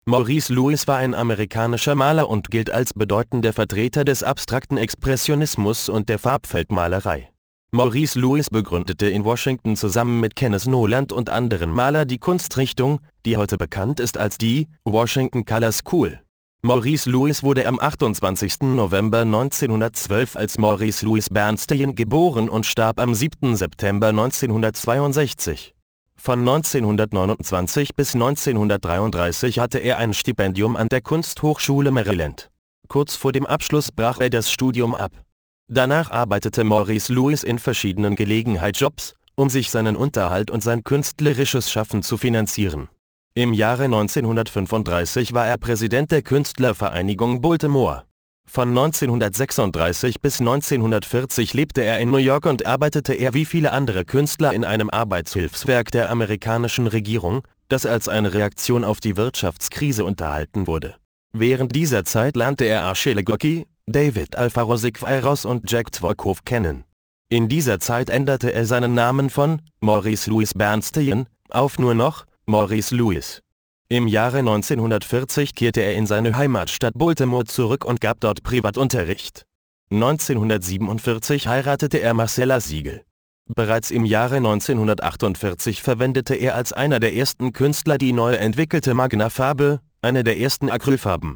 Maurice Lewis war ein amerikanischer Maler und gilt als bedeutender Vertreter des abstrakten Expressionismus und der Farbfeldmalerei. Maurice Lewis begründete in Washington zusammen mit Kenneth Noland und anderen Malern die Kunstrichtung, die heute bekannt ist als die Washington Color School. Maurice Lewis wurde am 28. November 1912 als Maurice Louis Bernstein geboren und starb am 7. September 1962. Von 1929 bis 1933 hatte er ein Stipendium an der Kunsthochschule Maryland. Kurz vor dem Abschluss brach er das Studium ab. Danach arbeitete Maurice Lewis in verschiedenen Gelegenheitsjobs, um sich seinen Unterhalt und sein künstlerisches Schaffen zu finanzieren. Im Jahre 1935 war er Präsident der Künstlervereinigung Baltimore. Von 1936 bis 1940 lebte er in New York und arbeitete er wie viele andere Künstler in einem Arbeitshilfswerk der amerikanischen Regierung, das als eine Reaktion auf die Wirtschaftskrise unterhalten wurde. Während dieser Zeit lernte er Achille Gocki, David Alfaro Siqueiros und Jack Dworkow kennen. In dieser Zeit änderte er seinen Namen von Maurice Louis Bernstein auf nur noch Maurice Lewis. Im Jahre 1940 kehrte er in seine Heimatstadt Baltimore zurück und gab dort Privatunterricht. 1947 heiratete er Marcella Siegel. Bereits im Jahre 1948 verwendete er als einer der ersten Künstler die neu entwickelte Magna-Farbe, eine der ersten Acrylfarben.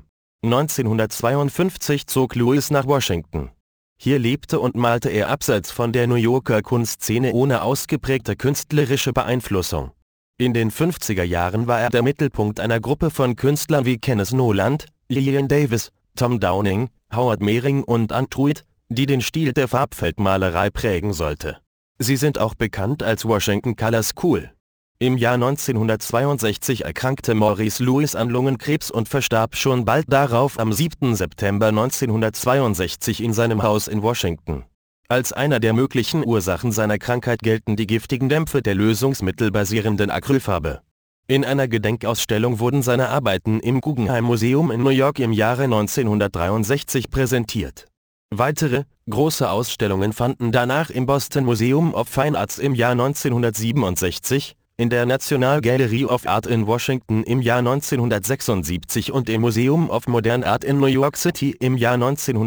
1952 zog Lewis nach Washington. Hier lebte und malte er abseits von der New Yorker Kunstszene ohne ausgeprägte künstlerische Beeinflussung. In den 50er Jahren war er der Mittelpunkt einer Gruppe von Künstlern wie Kenneth Noland, Lillian Davis, Tom Downing, Howard Mehring und Antruid, die den Stil der Farbfeldmalerei prägen sollte. Sie sind auch bekannt als Washington Color School. Im Jahr 1962 erkrankte Maurice Lewis an Lungenkrebs und verstarb schon bald darauf am 7. September 1962 in seinem Haus in Washington. Als einer der möglichen Ursachen seiner Krankheit gelten die giftigen Dämpfe der lösungsmittelbasierenden Acrylfarbe. In einer Gedenkausstellung wurden seine Arbeiten im Guggenheim Museum in New York im Jahre 1963 präsentiert. Weitere, große Ausstellungen fanden danach im Boston Museum of Fine Arts im Jahr 1967, in der National Gallery of Art in Washington im Jahr 1976 und im Museum of Modern Art in New York City im Jahr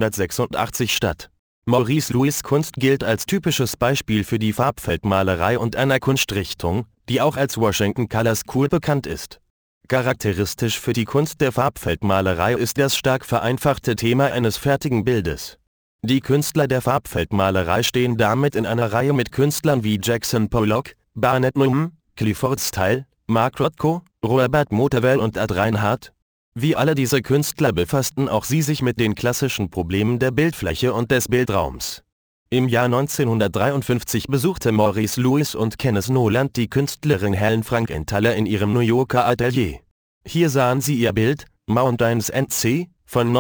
1986 statt. Maurice Lewis' Kunst gilt als typisches Beispiel für die Farbfeldmalerei und einer Kunstrichtung, die auch als Washington Color School bekannt ist. Charakteristisch für die Kunst der Farbfeldmalerei ist das stark vereinfachte Thema eines fertigen Bildes. Die Künstler der Farbfeldmalerei stehen damit in einer Reihe mit Künstlern wie Jackson Pollock, Barnett Newman, Clifford Style, Mark Rothko, Robert Motherwell und Ed Reinhardt. Wie alle diese Künstler befassten auch sie sich mit den klassischen Problemen der Bildfläche und des Bildraums. Im Jahr 1953 besuchte Maurice Lewis und Kenneth Noland die Künstlerin Helen Frankenthaler in ihrem New Yorker Atelier. Hier sahen sie ihr Bild Mountains and Sea von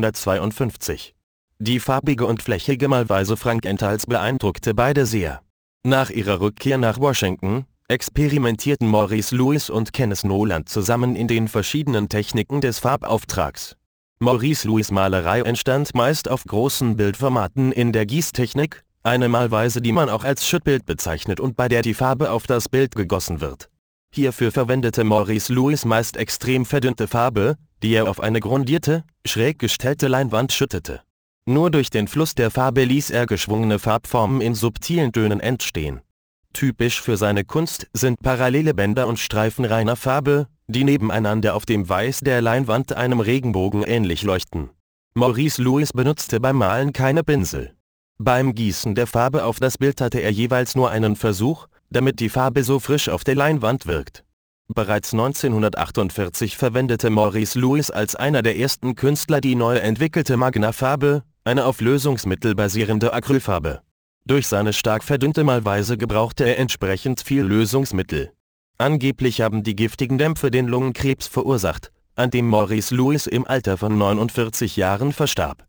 1952. Die farbige und flächige Malweise Frankenthals beeindruckte beide sehr. Nach ihrer Rückkehr nach Washington experimentierten Maurice Lewis und Kenneth Noland zusammen in den verschiedenen Techniken des Farbauftrags. Maurice Lewis' Malerei entstand meist auf großen Bildformaten in der Gießtechnik, eine Malweise, die man auch als Schüttbild bezeichnet und bei der die Farbe auf das Bild gegossen wird. Hierfür verwendete Maurice Lewis meist extrem verdünnte Farbe, die er auf eine grundierte, schräg gestellte Leinwand schüttete. Nur durch den Fluss der Farbe ließ er geschwungene Farbformen in subtilen Tönen entstehen. Typisch für seine Kunst sind parallele Bänder und Streifen reiner Farbe, die nebeneinander auf dem Weiß der Leinwand einem Regenbogen ähnlich leuchten. Maurice Lewis benutzte beim Malen keine Pinsel. Beim Gießen der Farbe auf das Bild hatte er jeweils nur einen Versuch, damit die Farbe so frisch auf der Leinwand wirkt. Bereits 1948 verwendete Maurice Lewis als einer der ersten Künstler die neu entwickelte Magna-Farbe, eine auf Lösungsmittel basierende Acrylfarbe. Durch seine stark verdünnte Malweise gebrauchte er entsprechend viel Lösungsmittel. Angeblich haben die giftigen Dämpfe den Lungenkrebs verursacht, an dem Maurice Lewis im Alter von 49 Jahren verstarb.